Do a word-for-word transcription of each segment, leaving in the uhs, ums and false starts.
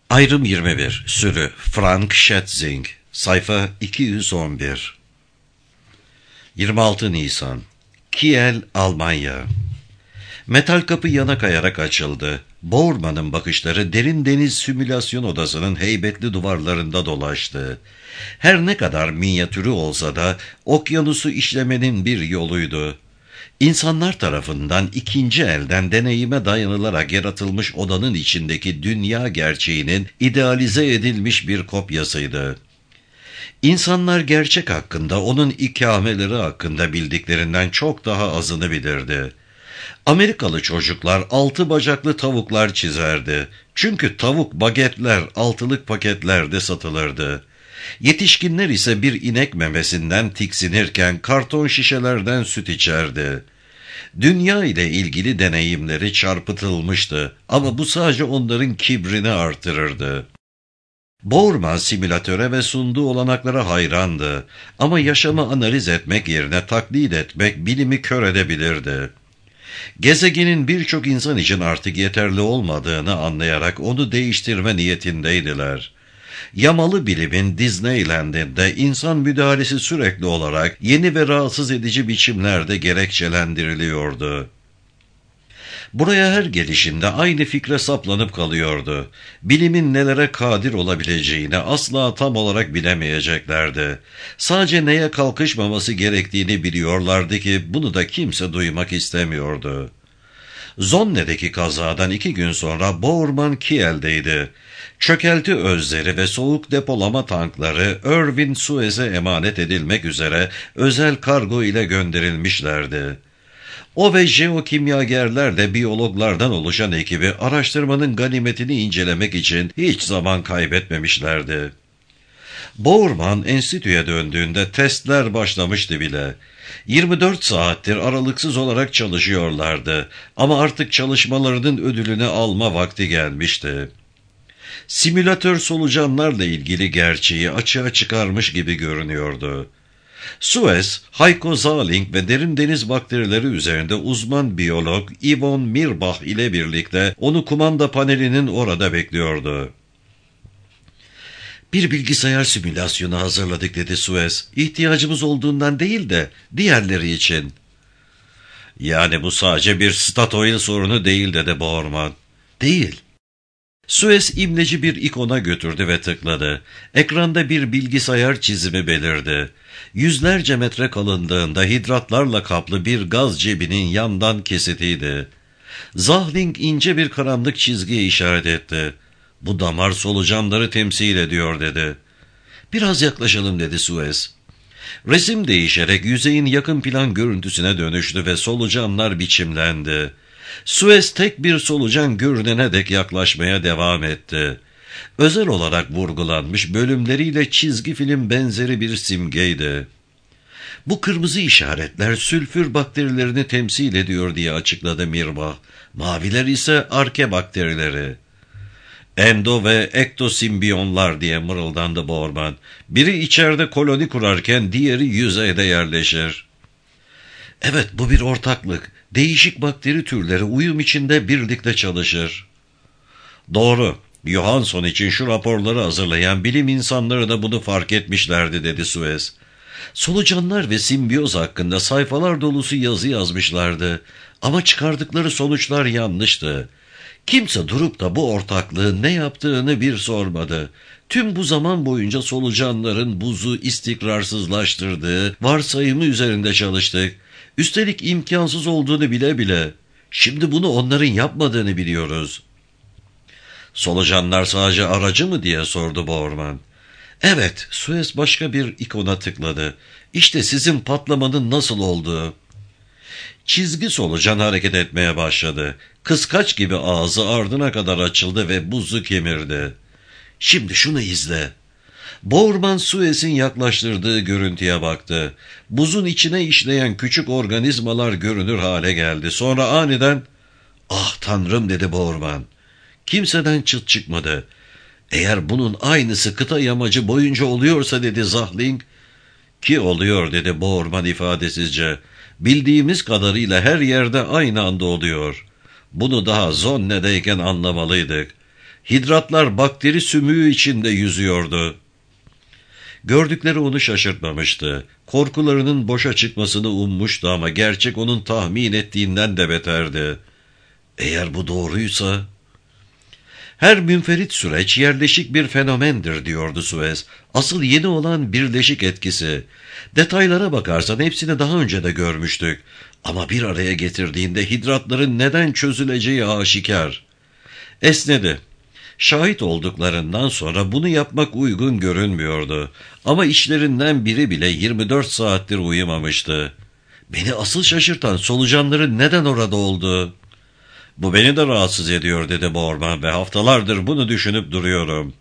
Ayrım yirmi bir. Sürü Frank Schätzing. Sayfa iki yüz on bir. yirmi altı Nisan. Kiel, Almanya. Metal kapı yana kayarak açıldı. Boorman'ın bakışları derin deniz simülasyon odasının heybetli duvarlarında dolaştı. Her ne kadar minyatürü olsa da okyanusu işlemenin bir yoluydu. İnsanlar tarafından ikinci elden deneyime dayanılarak yaratılmış odanın içindeki dünya gerçeğinin idealize edilmiş bir kopyasıydı. İnsanlar gerçek hakkında, onun ikameleri hakkında bildiklerinden çok daha azını bilirdi. Amerikalı çocuklar altı bacaklı tavuklar çizerdi. Çünkü tavuk bagetler altılık paketlerde satılırdı. Yetişkinler ise bir inek memesinden tiksinirken karton şişelerden süt içerdi. Dünya ile ilgili deneyimleri çarpıtılmıştı ama bu sadece onların kibrini artırırdı. Boorman simülatöre ve sunduğu olanaklara hayrandı ama yaşamı analiz etmek yerine taklit etmek bilimi kör edebilirdi. Gezegenin birçok insan için artık yeterli olmadığını anlayarak onu değiştirme niyetindeydiler. Yamalı bilimin Disneyland'inde insan müdahalesi sürekli olarak yeni ve rahatsız edici biçimlerde gerekçelendiriliyordu. Buraya her gelişinde aynı fikre saplanıp kalıyordu. Bilimin nelere kadir olabileceğini asla tam olarak bilemeyeceklerdi. Sadece neye kalkışmaması gerektiğini biliyorlardı ki bunu da kimse duymak istemiyordu. Zonne'deki kazadan iki gün sonra Boorman Kiel'deydi. Çökelti özleri ve soğuk depolama tankları Irvin Suez'e emanet edilmek üzere özel kargo ile gönderilmişlerdi. O ve jeokimyagerler de biyologlardan oluşan ekibi araştırmanın ganimetini incelemek için hiç zaman kaybetmemişlerdi. Boorman enstitüye döndüğünde testler başlamıştı bile. yirmi dört saattir aralıksız olarak çalışıyorlardı ama artık çalışmalarının ödülünü alma vakti gelmişti. Simülatör solucanlarla ilgili gerçeği açığa çıkarmış gibi görünüyordu. Suez, Heiko Zahling ve derin deniz bakterileri üzerinde uzman biyolog Yvonne Mirbach ile birlikte onu kumanda panelinin orada bekliyordu. "Bir bilgisayar simülasyonu hazırladık," dedi Suez. "İhtiyacımız olduğundan değil de diğerleri için." "Yani bu sadece bir Statoil sorunu değil," dedi Boorman. "Değil." Suez imleci bir ikona götürdü ve tıkladı. Ekranda bir bilgisayar çizimi belirdi. Yüzlerce metre kalınlığında hidratlarla kaplı bir gaz cebinin yandan kesitiydi. Zahling ince bir karanlık çizgiye işaret etti. "Bu damar solucanları temsil ediyor," dedi. "Biraz yaklaşalım," dedi Suez. Resim değişerek yüzeyin yakın plan görüntüsüne dönüştü ve solucanlar biçimlendi. Suez tek bir solucan görünene dek yaklaşmaya devam etti. Özel olarak vurgulanmış bölümleriyle çizgi film benzeri bir simgeydi. "Bu kırmızı işaretler sülfür bakterilerini temsil ediyor," diye açıkladı Mirbach. "Maviler ise arke bakterileri." "Endo ve ektosimbiyonlar," diye mırıldandı Boorman. "Biri içeride koloni kurarken diğeri yüzeyde yerleşir." "Evet, bu bir ortaklık. Değişik bakteri türleri uyum içinde birlikte çalışır." "Doğru. Johansson için şu raporları hazırlayan bilim insanları da bunu fark etmişlerdi," dedi Suez. "Solucanlar ve simbiyoz hakkında sayfalar dolusu yazı yazmışlardı. Ama çıkardıkları sonuçlar yanlıştı. Kimse durup da bu ortaklığın ne yaptığını bir sormadı. Tüm bu zaman boyunca solucanların buzu istikrarsızlaştırdığı varsayımı üzerinde çalıştık. Üstelik imkansız olduğunu bile bile. Şimdi bunu onların yapmadığını biliyoruz." "Solucanlar sadece aracı mı?" diye sordu Boorman. "Evet," Suez başka bir ikona tıkladı. "İşte sizin patlamanın nasıl olduğu." Çizgi solucan hareket etmeye başladı. Kıskaç gibi ağzı ardına kadar açıldı ve buzu kemirdi. "Şimdi şunu izle." Boorman Suez'in yaklaştırdığı görüntüye baktı. Buzun içine işleyen küçük organizmalar görünür hale geldi. Sonra aniden "Ah Tanrım," dedi Boorman. Kimseden çıt çıkmadı. "Eğer bunun aynısı kıta yamacı boyunca oluyorsa," dedi Zahling. "Ki oluyor," dedi Boorman ifadesizce. "Bildiğimiz kadarıyla her yerde aynı anda oluyor. Bunu daha Zonne'deyken anlamalıydık. Hidratlar bakteri sümüğü içinde yüzüyordu. Gördükleri onu şaşırtmamıştı. Korkularının boşa çıkmasını ummuştu ama gerçek onun tahmin ettiğinden de beterdi. Eğer bu doğruysa... Her münferit süreç yerleşik bir fenomendir diyordu Suez. Asıl yeni olan birleşik etkisi. Detaylara bakarsan hepsini daha önce de görmüştük. Ama bir araya getirdiğinde hidratların neden çözüleceği aşikar. Esnedi. Şahit olduklarından sonra bunu yapmak uygun görünmüyordu. Ama işlerinden biri bile yirmi dört saattir uyumamıştı. Beni asıl şaşırtan solucanların neden orada olduğu. Bu beni de rahatsız ediyor dedi Borman ve haftalardır bunu düşünüp duruyorum.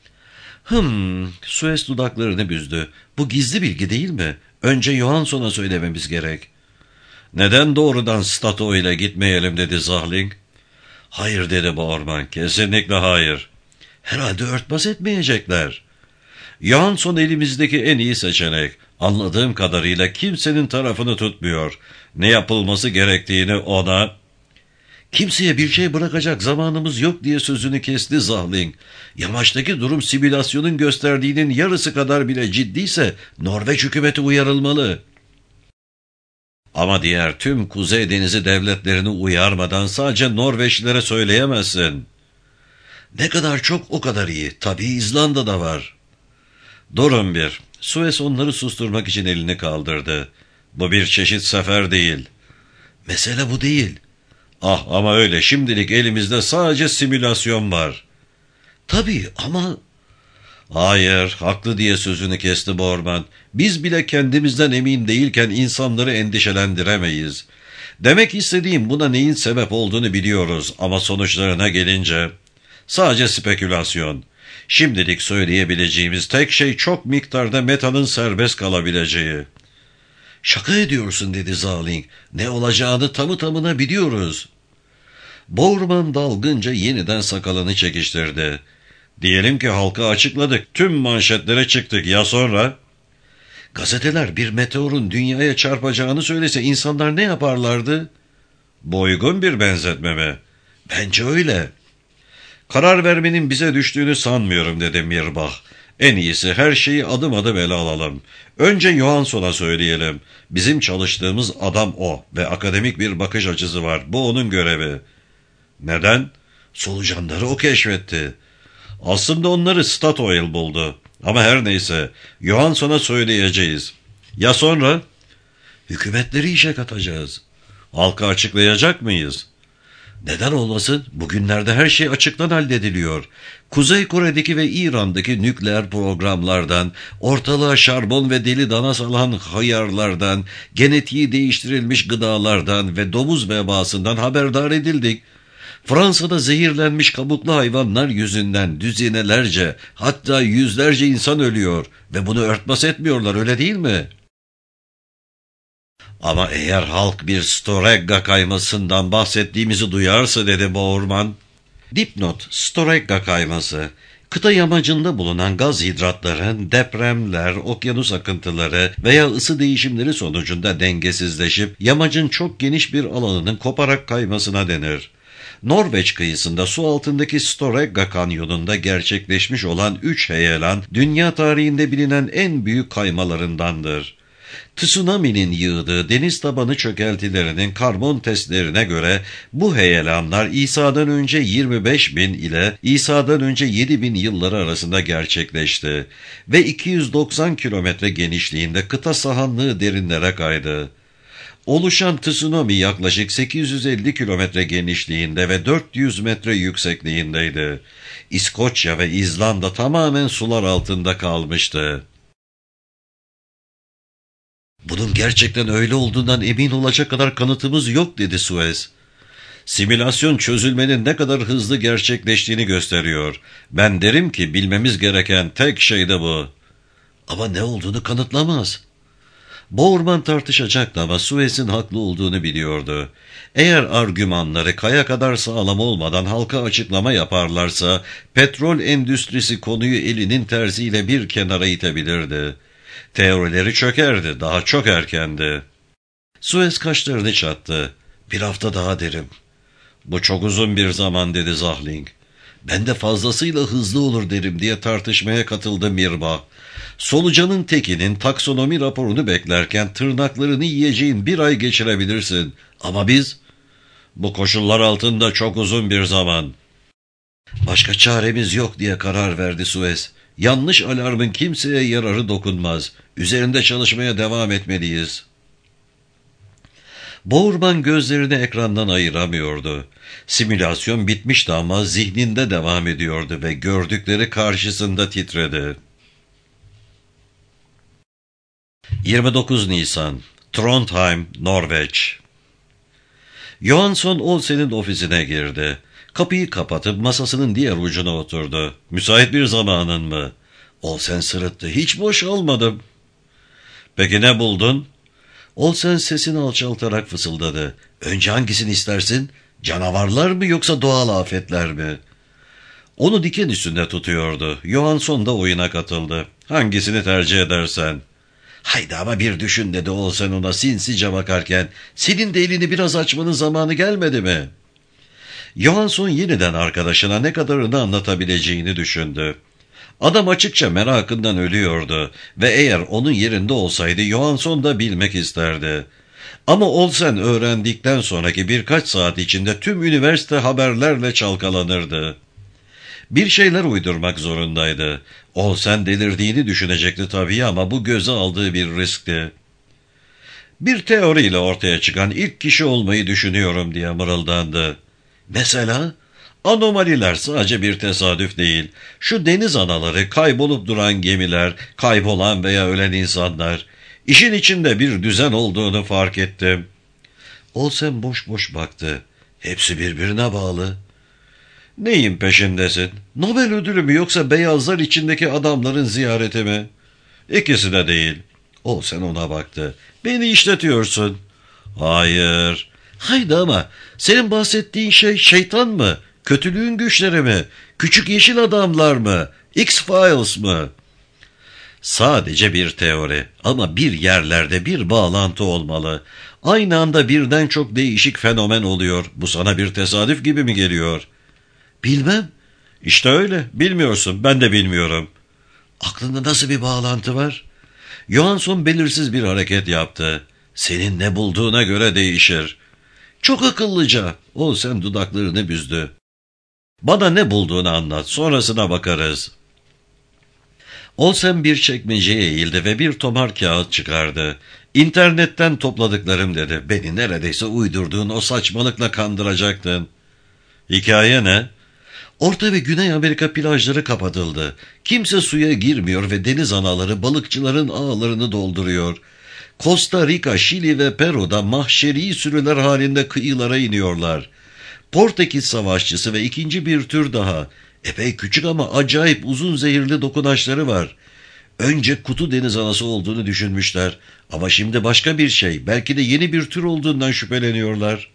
Hım, Suez dudaklarını büzdü. Bu gizli bilgi değil mi? Önce Johansson'a söylememiz gerek. Neden doğrudan Stato ile gitmeyelim dedi Zahling. Hayır dedi Borman, kesinlikle hayır. Herhalde örtbas etmeyecekler. Johansson elimizdeki en iyi seçenek. Anladığım kadarıyla kimsenin tarafını tutmuyor. Ne yapılması gerektiğini ona... Kimseye bir şey bırakacak zamanımız yok diye sözünü kesti Zahling. Yamaçtaki durum simülasyonun gösterdiğinin yarısı kadar bile ciddiyse Norveç hükümeti uyarılmalı. Ama diğer tüm Kuzey Denizi devletlerini uyarmadan sadece Norveçlilere söyleyemezsin. Ne kadar çok o kadar iyi. Tabii İzlanda'da var. Durun bir. Suez onları susturmak için elini kaldırdı. Bu bir çeşit sefer değil. Mesele bu değil. Ah ama öyle, şimdilik elimizde sadece simülasyon var. Tabii ama... Hayır, haklı diye sözünü kesti Borman. Biz bile kendimizden emin değilken insanları endişelendiremeyiz. Demek istediğim buna neyin sebep olduğunu biliyoruz ama sonuçlarına gelince... Sadece spekülasyon. Şimdilik söyleyebileceğimiz tek şey çok miktarda metalın serbest kalabileceği. Şaka ediyorsun dedi Zahling. Ne olacağını tamı tamına biliyoruz. Borman dalgınca yeniden sakalını çekiştirdi. Diyelim ki halka açıkladık. Tüm manşetlere çıktık. Ya sonra? Gazeteler bir meteorun dünyaya çarpacağını söylese insanlar ne yaparlardı? Bu uygun bir benzetme mi? Bence öyle. Karar vermenin bize düştüğünü sanmıyorum dedi Mirbach. En iyisi her şeyi adım adım ele alalım. Önce Johansson'a söyleyelim. Bizim çalıştığımız adam o ve akademik bir bakış açısı var. Bu onun görevi. Neden? Solucanları o keşfetti. Aslında onları Statoil buldu. Ama her neyse, Johansson'a söyleyeceğiz. Ya sonra? Hükümetleri işe katacağız. Halka açıklayacak mıyız? Neden olmasın? Bugünlerde her şey açıktan hallediliyor. Kuzey Kore'deki ve İran'daki nükleer programlardan, ortalığa şarbon ve deli dana salan hayarlardan, genetiği değiştirilmiş gıdalardan ve domuz vebasından haberdar edildik. Fransa'da zehirlenmiş kabuklu hayvanlar yüzünden düzinelerce, hatta yüzlerce insan ölüyor ve bunu örtbas etmiyorlar, öyle değil mi? Ama eğer halk bir Storegga kaymasından bahsettiğimizi duyarsa dedi Borman. Dipnot, Storegga kayması. Kıta yamacında bulunan gaz hidratların depremler, okyanus akıntıları veya ısı değişimleri sonucunda dengesizleşip yamacın çok geniş bir alanının koparak kaymasına denir. Norveç kıyısında su altındaki Storegga kanyonunda gerçekleşmiş olan üç heyelan dünya tarihinde bilinen en büyük kaymalarındandır. Tsunami'nin yığdığı deniz tabanı çökeltilerinin karbon testlerine göre bu heyelanlar İsa'dan önce yirmi beş bin ile İsa'dan önce yedi bin yılları arasında gerçekleşti ve iki yüz doksan kilometre genişliğinde kıta sahanlığı derinlere kaydı. Oluşan tsunami yaklaşık sekiz yüz elli kilometre genişliğinde ve dört yüz metre yüksekliğindeydi. İskoçya ve İzlanda tamamen sular altında kalmıştı. Bunun gerçekten öyle olduğundan emin olacak kadar kanıtımız yok dedi Suez. Simülasyon çözülmenin ne kadar hızlı gerçekleştiğini gösteriyor. Ben derim ki bilmemiz gereken tek şey de bu. Ama ne olduğunu kanıtlamaz. Borman tartışacaktı ama Suez'in haklı olduğunu biliyordu. Eğer argümanları kaya kadar sağlam olmadan halka açıklama yaparlarsa petrol endüstrisi konuyu elinin tersiyle bir kenara itebilirdi. Teorileri çökerdi, daha çok erkendi. Suez kaşlarını çattı. Bir hafta daha derim. Bu çok uzun bir zaman dedi Zahling. Ben de fazlasıyla hızlı olur derim diye tartışmaya katıldı Mirbah. Solucanın tekinin taksonomi raporunu beklerken tırnaklarını yiyeceğin bir ay geçirebilirsin. Ama biz bu koşullar altında çok uzun bir zaman. Başka çaremiz yok diye karar verdi Suez. Yanlış alarmın kimseye yararı dokunmaz. Üzerinde çalışmaya devam etmeliyiz. Boğurman gözlerini ekrandan ayıramıyordu. Simülasyon bitmişti ama zihninde devam ediyordu ve gördükleri karşısında titredi. yirmi dokuz Nisan, Trondheim, Norveç. Johansson Olsen'in ofisine girdi. Kapıyı kapatıp masasının diğer ucuna oturdu. Müsait bir zamanın mı? Olsen sırıttı. Hiç boş olmadım. Peki ne buldun? Olsen sesini alçaltarak fısıldadı. Önce hangisini istersin? Canavarlar mı yoksa doğal afetler mi? Onu diken üstünde tutuyordu. Johansson da oyuna katıldı. Hangisini tercih edersen? Haydi ama bir düşün dedi Olsen ona sinsice bakarken. Senin de elini biraz açmanın zamanı gelmedi mi? Johansson yeniden arkadaşına ne kadarını anlatabileceğini düşündü. Adam açıkça merakından ölüyordu ve eğer onun yerinde olsaydı Johansson da bilmek isterdi. Ama Olsen öğrendikten sonraki birkaç saat içinde tüm üniversite haberlerle çalkalanırdı. Bir şeyler uydurmak zorundaydı. Olsen delirdiğini düşünecekti tabii ama bu göze aldığı bir riskti. Bir teoriyle ortaya çıkan ilk kişi olmayı düşünüyorum diye mırıldandı. Mesela? Anomaliler sadece bir tesadüf değil. Şu deniz anaları, kaybolup duran gemiler, kaybolan veya ölen insanlar. İşin içinde bir düzen olduğunu fark ettim. Olsen boş boş baktı. Hepsi birbirine bağlı. Neyin peşindesin? Nobel ödülü mü yoksa beyazlar içindeki adamların ziyareti mi? İkisi de değil. Olsen ona baktı. Beni işletiyorsun. Hayır. Haydi ama senin bahsettiğin şey şeytan mı? Kötülüğün güçleri mi? Küçük yeşil adamlar mı? X-Files mı? Sadece bir teori ama bir yerlerde bir bağlantı olmalı. Aynı anda birden çok değişik fenomen oluyor. Bu sana bir tesadüf gibi mi geliyor? Bilmem. İşte öyle. Bilmiyorsun. Ben de bilmiyorum. Aklında nasıl bir bağlantı var? Johansson belirsiz bir hareket yaptı. Senin ne bulduğuna göre değişir. Çok akıllıca. Olsen dudaklarını büzdü. Bana ne bulduğunu anlat. Sonrasına bakarız. Olsen bir çekmeceye eğildi ve bir tomar kağıt çıkardı. İnternetten topladıklarım dedi. Beni neredeyse uydurduğun o saçmalıkla kandıracaktın. Hikaye ne? Orta ve Güney Amerika plajları kapatıldı. Kimse suya girmiyor ve deniz anaları balıkçıların ağlarını dolduruyor. Costa Rica, Şili ve Peru'da mahşeri sürüler halinde kıyılara iniyorlar. Portekiz savaşçısı ve ikinci bir tür daha. Epey küçük ama acayip uzun zehirli dokunaçları var. Önce kutu deniz anası olduğunu düşünmüşler. Ama şimdi başka bir şey. Belki de yeni bir tür olduğundan şüpheleniyorlar.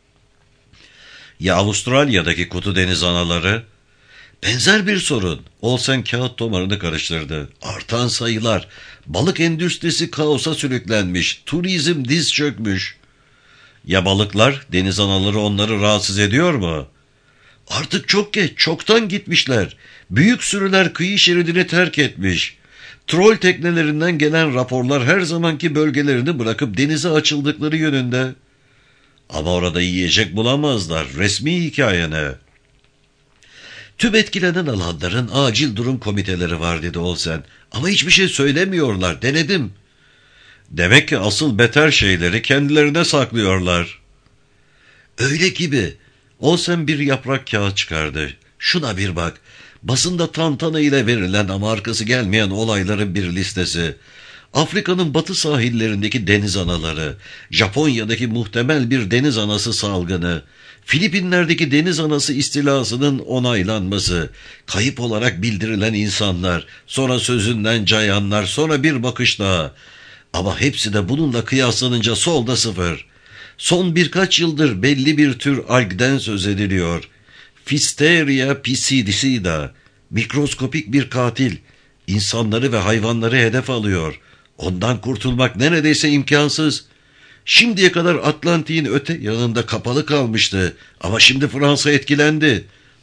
Ya Avustralya'daki kutu deniz anaları? Benzer bir sorun. Olsen kağıt tomarını karıştırdı. Artan sayılar. Balık endüstrisi kaosa sürüklenmiş. Turizm diz çökmüş. Ya balıklar? Deniz anaları onları rahatsız ediyor mu? Artık çok geç. Çoktan gitmişler. Büyük sürüler kıyı şeridini terk etmiş. Troll teknelerinden gelen raporlar her zamanki bölgelerini bırakıp denize açıldıkları yönünde. Ama orada yiyecek bulamazlar. Resmi hikaye ne? Tüm etkilenen alanların acil durum komiteleri var dedi Olsen. Ama hiçbir şey söylemiyorlar. Denedim. Demek ki asıl beter şeyleri kendilerine saklıyorlar. Öyle gibi. Olsen bir yaprak kağıt çıkardı. Şuna bir bak. Basında tantana ile verilen ama arkası gelmeyen olayların bir listesi. Afrika'nın batı sahillerindeki deniz anaları, Japonya'daki muhtemel bir deniz anası salgını, Filipinler'deki deniz anası istilasının onaylanması, kayıp olarak bildirilen insanlar, sonra sözünden cayanlar, sonra bir bakış daha. Ama hepsi de bununla kıyaslanınca solda sıfır. Son birkaç yıldır belli bir tür algden söz ediliyor. Fisteria piscidicida, mikroskopik bir katil, insanları ve hayvanları hedef alıyor. Ondan kurtulmak neredeyse imkansız. Şimdiye kadar Atlantik'in öte yanında kapalı kalmıştı. Ama şimdi Fransa etkilendi.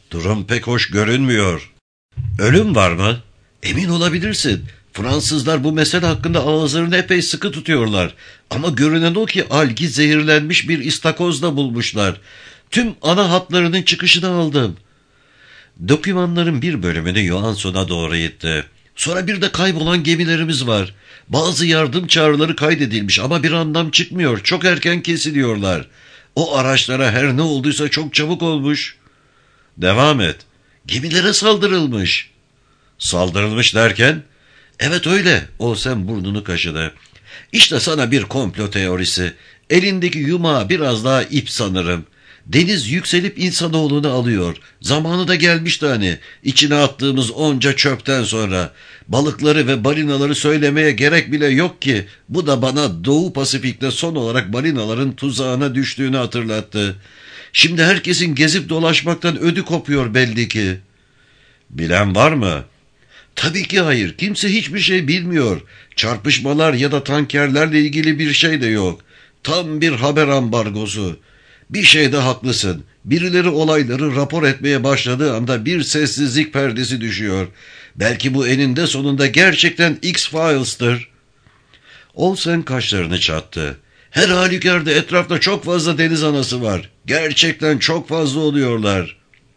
Durum pek hoş görünmüyor. Ölüm var mı? Emin olabilirsin. Fransızlar bu mesele hakkında ağızlarını epey sıkı tutuyorlar. Ama görünen o ki algi zehirlenmiş bir istakozla bulmuşlar. Tüm ana hatlarının çıkışını aldım. Dokümanların bir bölümünü Johansson'a doğru itti. Sonra bir de kaybolan gemilerimiz var. Bazı yardım çağrıları kaydedilmiş ama bir anlam çıkmıyor. Çok erken kesiliyorlar. O araçlara her ne olduysa çok çabuk olmuş. Devam et. Gemilere saldırılmış. Saldırılmış derken? Evet öyle. Olsen burnunu kaşıdı. İşte sana bir komplo teorisi. Elindeki yumağı biraz daha ip sanırım. Deniz yükselip insanoğlunu alıyor. Zamanı da gelmişti hani. İçine attığımız onca çöpten sonra. Balıkları ve balinaları söylemeye gerek bile yok ki. Bu da bana Doğu Pasifik'te son olarak balinaların tuzağına düştüğünü hatırlattı. Şimdi herkesin gezip dolaşmaktan ödü kopuyor belli ki. Bilen var mı? Tabii ki hayır. Kimse hiçbir şey bilmiyor. Çarpışmalar ya da tankerlerle ilgili bir şey de yok. Tam bir haber ambargosu. Bir şeyde haklısın. Birileri olayları rapor etmeye başladığı anda bir sessizlik perdesi düşüyor. Belki bu eninde sonunda gerçekten X-Files'tır. Olsen kaşlarını çattı. Her halükarda etrafta çok fazla deniz anası var. Gerçekten çok fazla oluyorlar.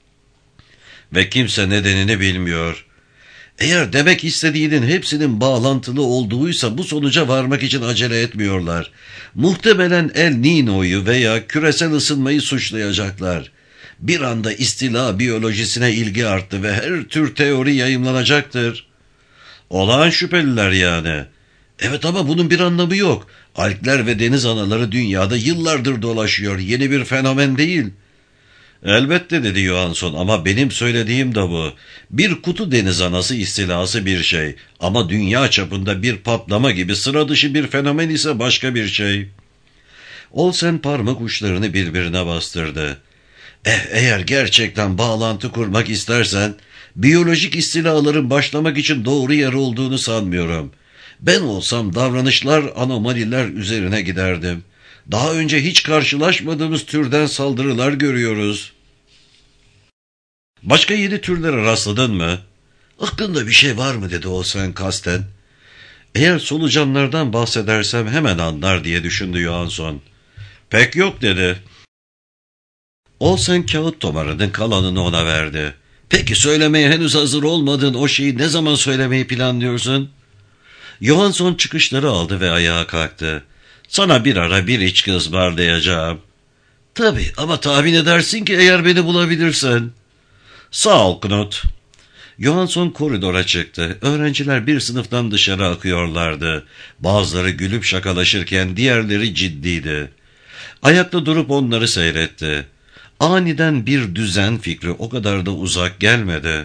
Ve kimse nedenini bilmiyor. Eğer demek istediğinin hepsinin bağlantılı olduğuysa bu sonuca varmak için acele etmiyorlar. Muhtemelen El Niño'yu veya küresel ısınmayı suçlayacaklar. Bir anda istila biyolojisine ilgi arttı ve her tür teori yayımlanacaktır. Olağan şüpheliler yani. Evet ama bunun bir anlamı yok. Algler ve deniz anaları dünyada yıllardır dolaşıyor. Yeni bir fenomen değil. Elbette dedi Johansson ama benim söylediğim de bu. Bir kutu deniz anası istilası bir şey ama dünya çapında bir patlama gibi sıra dışı bir fenomen ise başka bir şey. Olsen parmak uçlarını birbirine bastırdı. Eh eğer gerçekten bağlantı kurmak istersen biyolojik istilaların başlamak için doğru yer olduğunu sanmıyorum. Ben olsam davranışlar anomaliler üzerine giderdim. Daha önce hiç karşılaşmadığımız türden saldırılar görüyoruz. Başka yeni türlere rastladın mı? Aklında bir şey var mı dedi Olsen kasten. Eğer solucanlardan bahsedersem hemen anlar diye düşündü Johansson. Pek yok dedi. Olsen kağıt tomarının kalanını ona verdi. Peki söylemeye henüz hazır olmadığın o şeyi ne zaman söylemeyi planlıyorsun? Johansson çıkışları aldı ve ayağa kalktı. Sana bir ara bir içki ısmarlayacağım. Tabii ama tahmin edersin ki eğer beni bulabilirsen. Sağ ol Knut. Johansson koridora çıktı. Öğrenciler bir sınıftan dışarı akıyorlardı. Bazıları gülüp şakalaşırken diğerleri ciddiydi. Ayakta durup onları seyretti. Aniden bir düzen fikri o kadar da uzak gelmedi.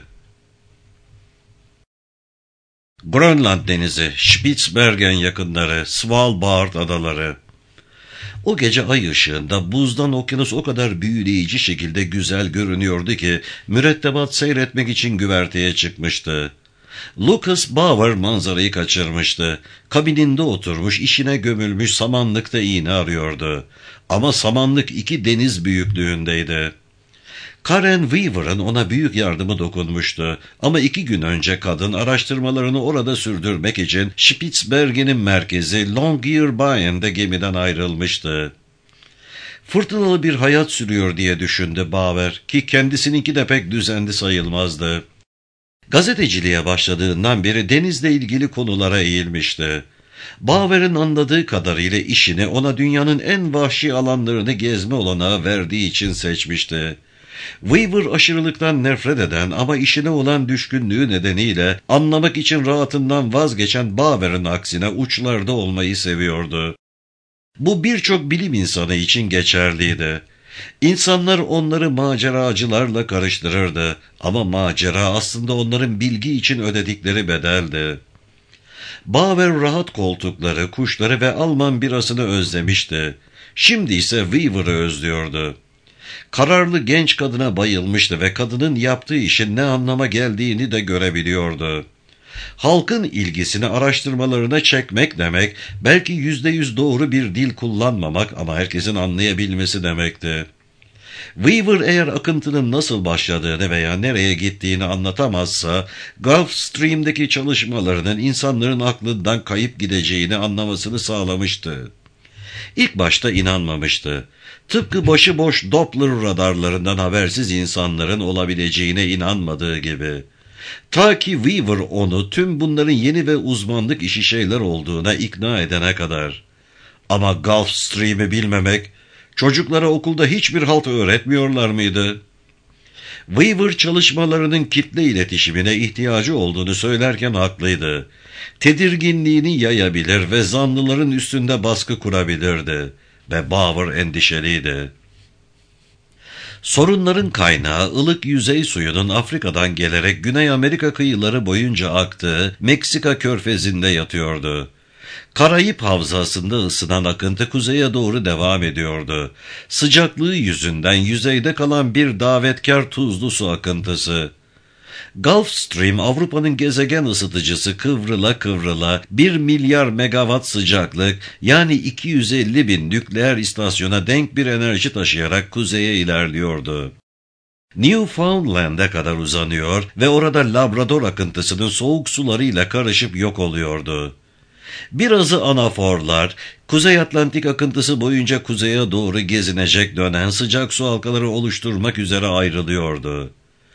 Grönland denizi, Spitsbergen yakınları, Svalbard adaları. O gece ay ışığında buzdan okyanus o kadar büyüleyici şekilde güzel görünüyordu ki mürettebat seyretmek için güverteye çıkmıştı. Lucas Bauer manzarayı kaçırmıştı. Kabininde oturmuş işine gömülmüş samanlıkta iğne arıyordu. Ama samanlık iki deniz büyüklüğündeydi. Karen Weaver'ın ona büyük yardımı dokunmuştu ama iki gün önce kadın araştırmalarını orada sürdürmek için Spitsbergen'in merkezi Longyearbyne'de gemiden ayrılmıştı. Fırtınalı bir hayat sürüyor diye düşündü Bauer ki kendisininki de pek düzenli sayılmazdı. Gazeteciliğe başladığından beri denizle ilgili konulara eğilmişti. Bauer'ın anladığı kadarıyla işini ona dünyanın en vahşi alanlarını gezme olanağı verdiği için seçmişti. Weaver aşırılıktan nefret eden ama işine olan düşkünlüğü nedeniyle anlamak için rahatından vazgeçen Bauer'ın aksine uçlarda olmayı seviyordu. Bu birçok bilim insanı için geçerliydi. İnsanlar onları maceracılarla karıştırırdı ama macera aslında onların bilgi için ödedikleri bedeldi. Bauer rahat koltukları, kuşları ve Alman birasını özlemişti. Şimdi ise Weaver'ı özlüyordu. Kararlı genç kadına bayılmıştı ve kadının yaptığı işin ne anlama geldiğini de görebiliyordu. Halkın ilgisini araştırmalarına çekmek demek, belki yüzde yüz doğru bir dil kullanmamak ama herkesin anlayabilmesi demekti. Weaver eğer akıntının nasıl başladığını veya nereye gittiğini anlatamazsa, Gulf Stream'deki çalışmalarının insanların aklından kayıp gideceğini anlamasını sağlamıştı. İlk başta inanmamıştı. Tıpkı başıboş Doppler radarlarından habersiz insanların olabileceğine inanmadığı gibi. Ta ki Weaver onu tüm bunların yeni ve uzmanlık işi şeyler olduğuna ikna edene kadar. Ama Gulf Stream'i bilmemek, çocuklara okulda hiçbir halt öğretmiyorlar mıydı? Weaver çalışmalarının kitle iletişimine ihtiyacı olduğunu söylerken haklıydı. Tedirginliğini yayabilir ve zanlıların üstünde baskı kurabilirdi. Ve Bauer endişeliydi. Sorunların kaynağı ılık yüzey suyunun Afrika'dan gelerek Güney Amerika kıyıları boyunca aktığı Meksika körfezinde yatıyordu. Karayip havzasında ısınan akıntı kuzeye doğru devam ediyordu. Sıcaklığı yüzünden yüzeyde kalan bir davetkar tuzlu su akıntısı. Gulf Stream, Avrupa'nın gezegen ısıtıcısı kıvrıla kıvrıla bir milyar megawatt sıcaklık, yani iki yüz elli bin nükleer istasyona denk bir enerji taşıyarak kuzeye ilerliyordu. Newfoundland'e kadar uzanıyor ve orada Labrador akıntısının soğuk sularıyla karışıp yok oluyordu. Birazı anaforlar, Kuzey Atlantik akıntısı boyunca kuzeye doğru gezinecek dönen sıcak su halkaları oluşturmak üzere ayrılıyordu.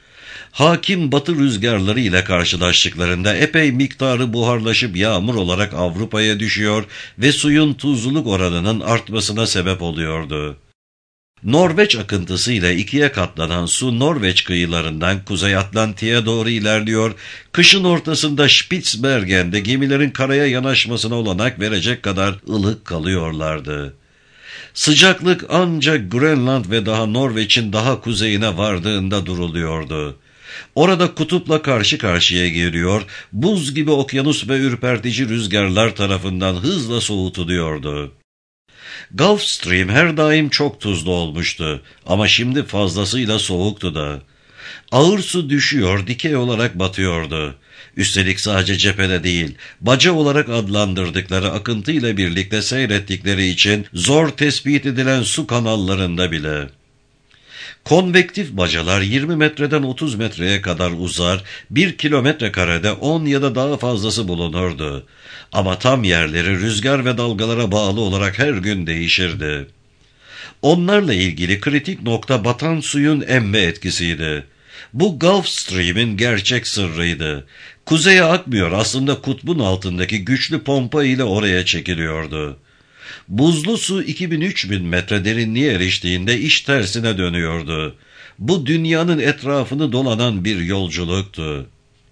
Hakim batı rüzgarları ile karşılaştıklarında epey miktarı buharlaşıp yağmur olarak Avrupa'ya düşüyor ve suyun tuzluluk oranının artmasına sebep oluyordu. Norveç akıntısı ile ikiye katlanan su Norveç kıyılarından Kuzey Atlantik'e doğru ilerliyor, kışın ortasında Spitsbergen'de gemilerin karaya yanaşmasına olanak verecek kadar ılık kalıyorlardı. Sıcaklık ancak Grönland ve daha Norveç'in daha kuzeyine vardığında duruluyordu. Orada kutupla karşı karşıya geliyor, buz gibi okyanus ve ürpertici rüzgarlar tarafından hızla soğutuluyordu. Gulf Stream her daim çok tuzlu olmuştu ama şimdi fazlasıyla soğuktu da. Ağır su düşüyor, dikey olarak batıyordu. Üstelik sadece cephede değil, baca olarak adlandırdıkları akıntıyla birlikte seyrettikleri için zor tespit edilen su kanallarında bile. Konvektif bacalar yirmi metreden otuz metreye kadar uzar, bir kilometre karede on ya da daha fazlası bulunurdu. Ama tam yerleri rüzgar ve dalgalara bağlı olarak her gün değişirdi. Onlarla ilgili kritik nokta batan suyun emme etkisiydi. Bu Gulf Stream'in gerçek sırrıydı. Kuzeye akmıyor, aslında kutbun altındaki güçlü pompa ile oraya çekiliyordu. Buzlu su iki bin üç bin metre derinliğe eriştiğinde iş tersine dönüyordu. Bu dünyanın etrafını dolanan bir yolculuktu.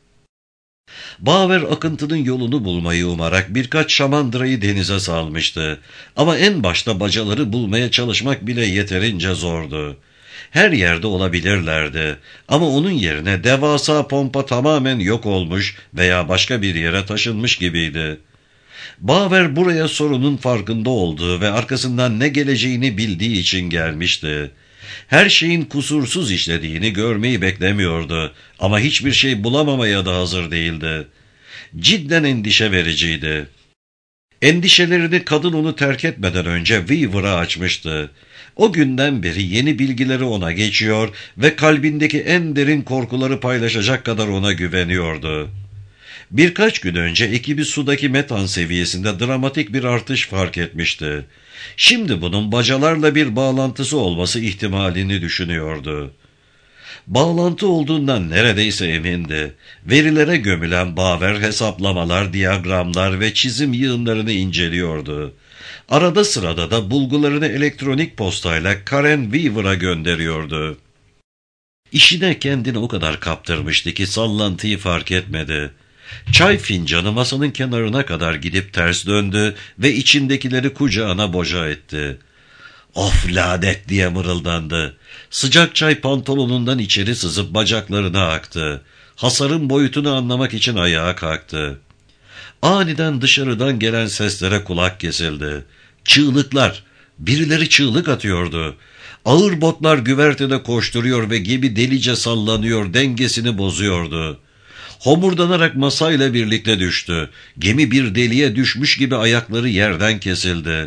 Bauer akıntının yolunu bulmayı umarak birkaç şamandırayı denize salmıştı. Ama en başta bacaları bulmaya çalışmak bile yeterince zordu. Her yerde olabilirlerdi ama onun yerine devasa pompa tamamen yok olmuş veya başka bir yere taşınmış gibiydi. Bauer buraya sorunun farkında olduğu ve arkasından ne geleceğini bildiği için gelmişti. Her şeyin kusursuz işlediğini görmeyi beklemiyordu ama hiçbir şey bulamamaya da hazır değildi. Cidden endişe vericiydi. Endişelerini kadın onu terk etmeden önce Weaver'a açmıştı. O günden beri yeni bilgileri ona geçiyor ve kalbindeki en derin korkuları paylaşacak kadar ona güveniyordu. Birkaç gün önce ekibi sudaki metan seviyesinde dramatik bir artış fark etmişti. Şimdi bunun bacalarla bir bağlantısı olması ihtimalini düşünüyordu. Bağlantı olduğundan neredeyse emindi. Verilere gömülen Bauer hesaplamalar, diyagramlar ve çizim yığınlarını inceliyordu. Arada sırada da bulgularını elektronik postayla Karen Weaver'a gönderiyordu. İşine kendini o kadar kaptırmıştı ki sallantıyı fark etmedi. Çay fincanı masanın kenarına kadar gidip ters döndü ve içindekileri kucağına boca etti. "Of lanet!" diye mırıldandı. Sıcak çay pantolonundan içeri sızıp bacaklarına aktı. Hasarın boyutunu anlamak için ayağa kalktı. Aniden dışarıdan gelen seslere kulak kesildi. Çığlıklar! Birileri çığlık atıyordu. Ağır botlar güvertede koşturuyor ve gemi delice sallanıyor, dengesini bozuyordu. Homurdanarak masayla birlikte düştü. Gemi bir deliğe düşmüş gibi ayakları yerden kesildi.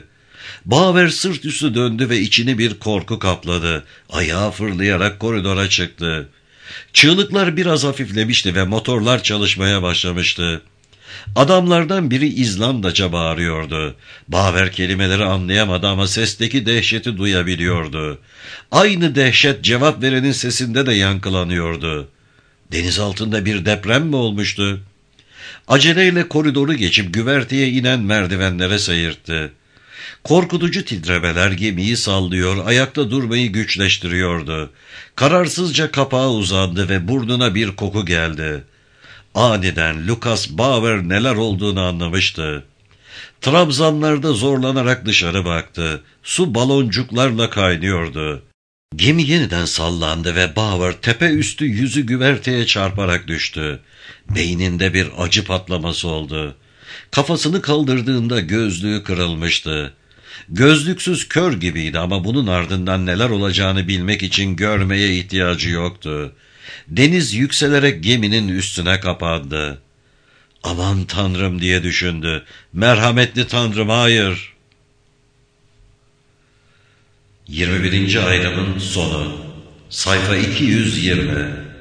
Bauer sırt üstü döndü ve içini bir korku kapladı. Ayağı fırlayarak koridora çıktı. Çığlıklar biraz hafiflemişti ve motorlar çalışmaya başlamıştı. Adamlardan biri İzlandaca bağırıyordu. Bauer kelimeleri anlayamadı ama sesteki dehşeti duyabiliyordu. Aynı dehşet cevap verenin sesinde de yankılanıyordu. Deniz altında bir deprem mi olmuştu? Aceleyle koridoru geçip güverteye inen merdivenlere seyirtti. Korkutucu titremeler gemiyi sallıyor, ayakta durmayı güçleştiriyordu. Kararsızca kapağa uzandı ve burnuna bir koku geldi. Aniden Lucas Bauer neler olduğunu anlamıştı. Trabzanlarda zorlanarak dışarı baktı. Su baloncuklarla kaynıyordu. Gemi yeniden sallandı ve Bauer tepe üstü yüzü güverteye çarparak düştü. Beyninde bir acı patlaması oldu. Kafasını kaldırdığında gözlüğü kırılmıştı. Gözlüksüz kör gibiydi ama bunun ardından neler olacağını bilmek için görmeye ihtiyacı yoktu. Deniz yükselerek geminin üstüne kapandı. Aman Tanrım diye düşündü. Merhametli Tanrım, hayır. yirmi birinci ayrımın sonu. Sayfa iki yüz yirmi.